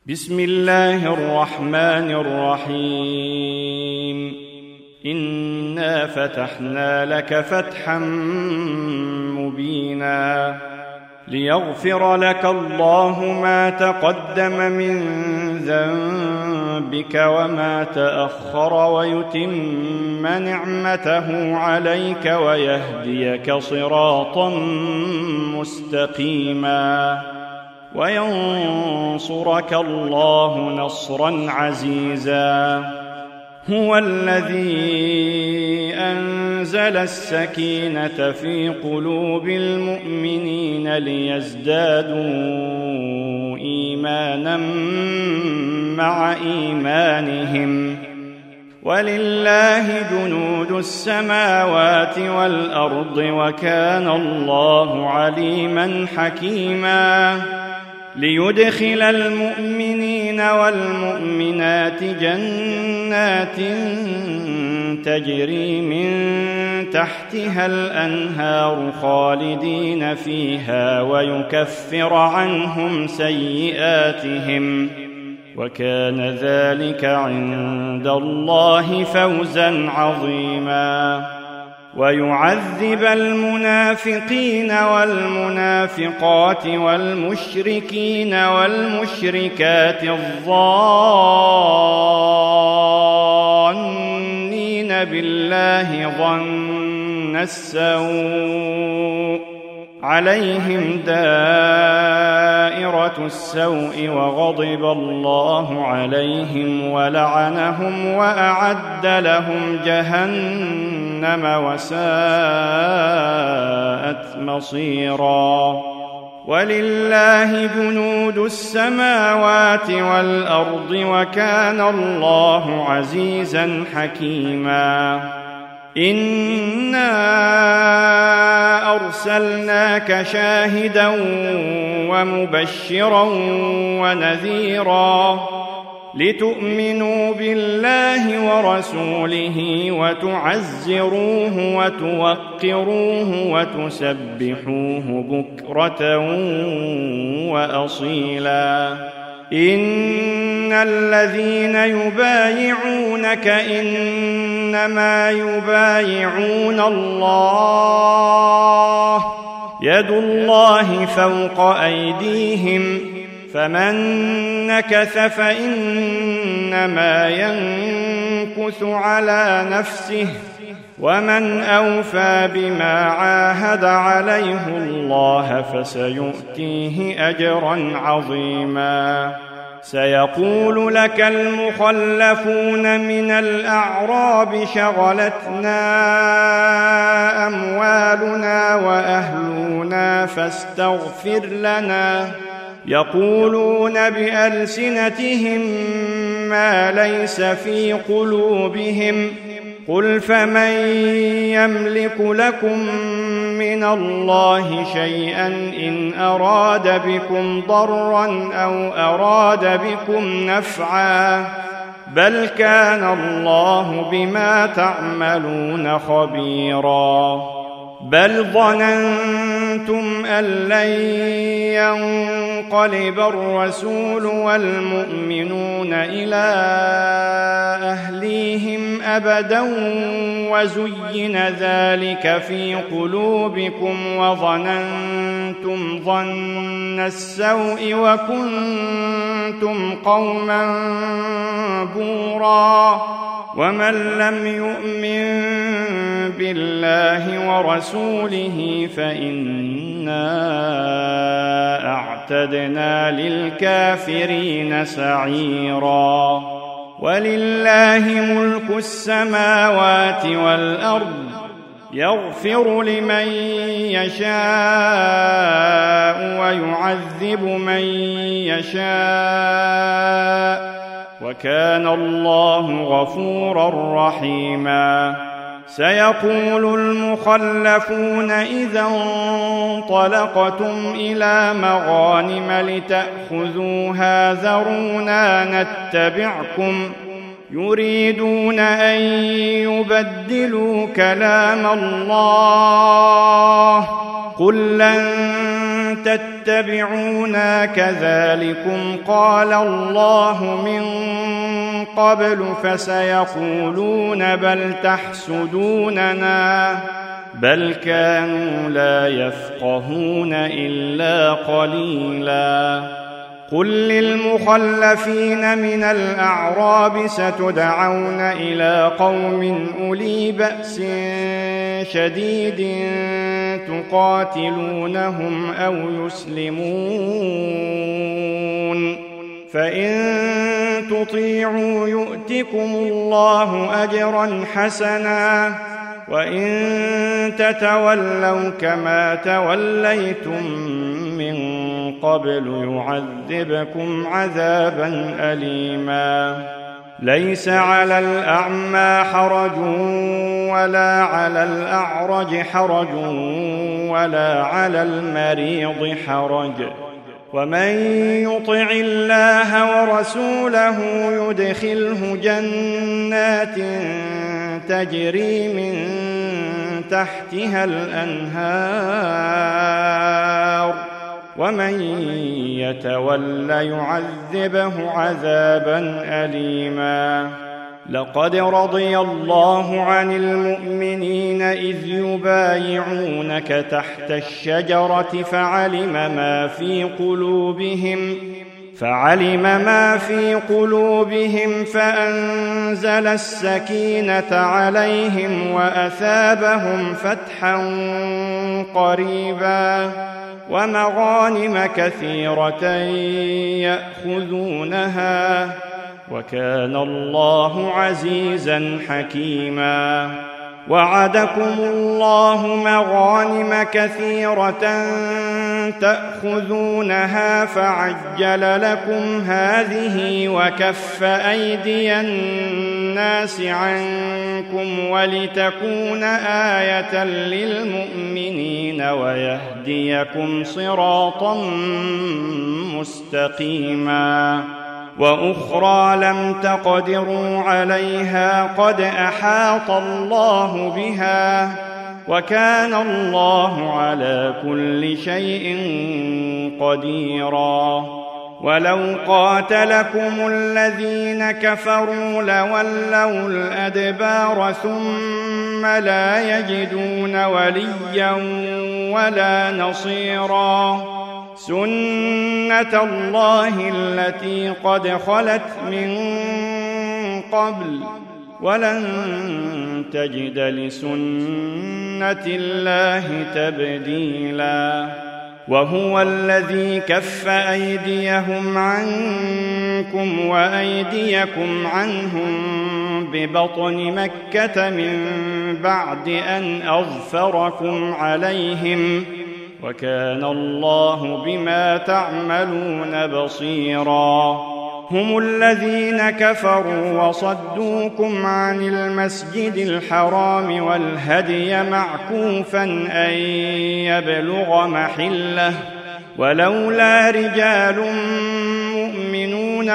بسم الله الرحمن الرحيم إنا فتحنا لك فتحا مبينا ليغفر لك الله ما تقدم من ذنبك وما تأخر ويتم نعمته عليك ويهديك صراطا مستقيما وينصرك الله نصرا عزيزا هو الذي أنزل السكينة في قلوب المؤمنين ليزدادوا إيمانا مع إيمانهم ولله جنود السماوات والأرض وكان الله عليما حكيما ليدخل المؤمنين والمؤمنات جنات تجري من تحتها الأنهار خالدين فيها ويكفر عنهم سيئاتهم وكان ذلك عند الله فوزا عظيما ويعذب المنافقين والمنافقات والمشركين والمشركات الظانين بالله ظن السوء عليهم دائرة السوء وغضب الله عليهم ولعنهم وأعد لهم جهنم وساءت مصيرا ولله جنود السماوات والأرض وكان الله عزيزا حكيما إنا أرسلناك شاهدا ومبشرا ونذيرا لتؤمنوا بالله ورسوله وتعزروه وتوقروه وتسبحوه بكرة وأصيلا إن الذين يبايعونك إنما يبايعون الله يد الله فوق أيديهم فمن نكث فإنما ينكث على نفسه ومن أوفى بما عاهد عليه الله فسيؤتيه أجرا عظيما سيقول لك المخلفون من الأعراب شغلتنا أموالنا وأهلنا فاستغفر لنا يقولون بألسنتهم ما ليس في قلوبهم قل فمن يملك لكم من الله شيئا إن أراد بكم ضرا أو أراد بكم نفعا بل كان الله بما تعملون خبيرا بل ظننتم أن لن ينقلب الرسول والمؤمنون إلى أهليهم أبدا وزين ذلك في قلوبكم وظننتم ظن السوء وكنتم قوما بورا ومن لم يؤمن بالله ورسوله فإنا أعتدنا للكافرين سعيرا ولله ملك السماوات والأرض يغفر لمن يشاء ويعذب من يشاء وكان الله غفورا رحيما سيقول المخلفون إذا انطلقتم إلى مغانم لتأخذوها ذرونا نتبعكم يريدون أن يبدلوا كلام الله قل لن تتبعوا تتبعونا كذلكم قال الله من قبل فسيقولون بل تحسدوننا بل كانوا لا يفقهون إلا قليلا قل للمخلفين من الأعراب ستدعون إلى قوم أولي بأس شديد تقاتلونهم أو يسلمون فإن تطيعوا يؤتكم الله أجرا حسنا وإن تتولوا كما توليتم من قبل يعذبكم عذابا أليما ليس على الأعمى حرج ولا على الأعرج حرج ولا على المريض حرج ومن يطع الله ورسوله يدخله جنات تجري من تحتها الأنهار ومن يتول يعذبه عذابا أليما لقد رضي الله عن المؤمنين إذ يبايعونك تحت الشجرة فعلم ما في قلوبهم فأنزل السكينة عليهم وأثابهم فتحا قريبا ومغانم كثيرة يأخذونها وكان الله عزيزا حكيما وعدكم الله مغانم كثيرة تأخذونها فعجل لكم هذه وكف أيدي الناس عنكم ولتكون آية للمؤمنين ويهديكم صراطا مستقيما وأخرى لم تقدروا عليها قد أحاط الله بها وكان الله على كل شيء قديرا ولو قاتلكم الذين كفروا لولوا الأدبار ثم لا يجدون وليا ولا نصيرا سنة الله التي قد خلت من قبل ولن تجد لسنة الله تبديلا وهو الذي كف أيديهم عنكم وأيديكم عنهم ببطن مكة من بعد أن أظفركم عليهم وكان الله بما تعملون بصيرا هم الذين كفروا وصدوكم عن المسجد الحرام والهدي معكوفا أن يبلغ محله ولولا رجال مؤمنون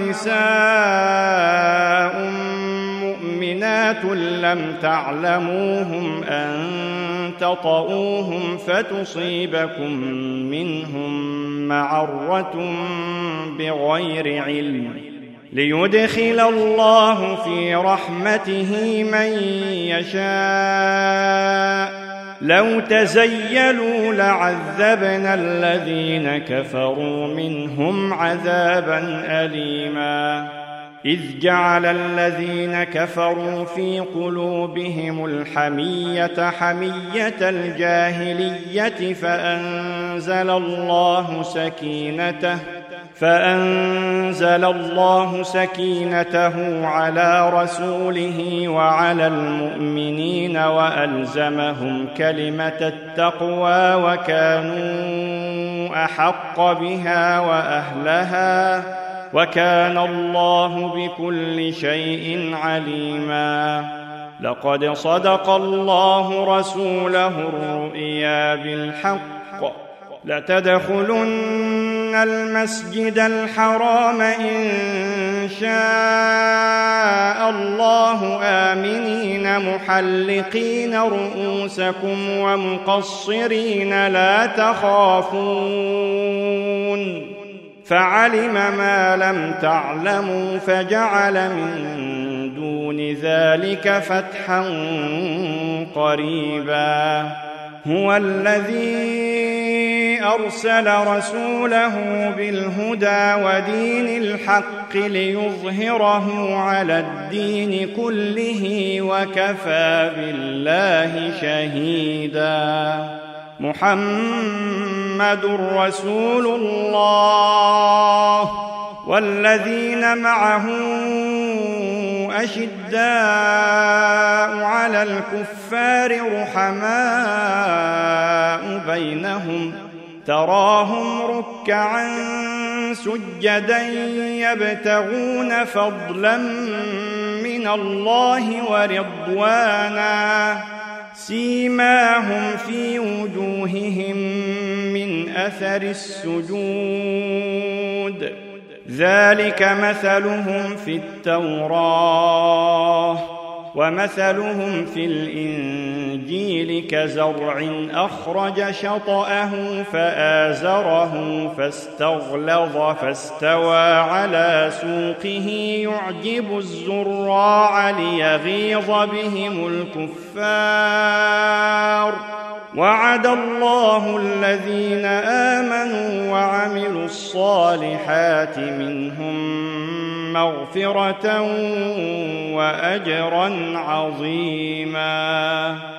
ونساء مؤمنات لم تعلموهم أن تطؤوهم فتصيبكم منهم معرة بغير علم ليدخل الله في رحمته من يشاء لو تزيلوا لعذبنا الذين كفروا منهم عذابا أليما إذ جعل الذين كفروا في قلوبهم الحمية حمية الجاهلية فأنزل الله سكينته على رسوله وعلى المؤمنين وألزمهم كلمة التقوى وكانوا أحق بها وأهلها وكان الله بكل شيء عليما لقد صدق الله رسوله الرؤيا بالحق لتدخلن المسجد الحرام إن شاء الله آمنين محلقين رؤوسكم ومقصرين لا تخافون فعلم ما لم تعلموا فجعل من دون ذلك فتحا قريبا هو الذي أرسل رسوله بالهدى ودين الحق ليظهره على الدين كله وكفى بالله شهيدا محمد رسول الله والذين معه أشداء على الكفار رحماء بينهم تراهم ركعا سجدا يبتغون فضلا من الله ورضوانا سيماهم في وجوههم من أثر السجود ذلك مثلهم في التوراة ومثلهم في الإنجيل كزرع أخرج شطأه فآزره فاستغلظ فاستوى على سوقه يعجب الزراع ليغيظ بهم الكفار وعد الله الذين آمنوا وعملوا الصالحات منهم مغفرة وأجرا عظيما.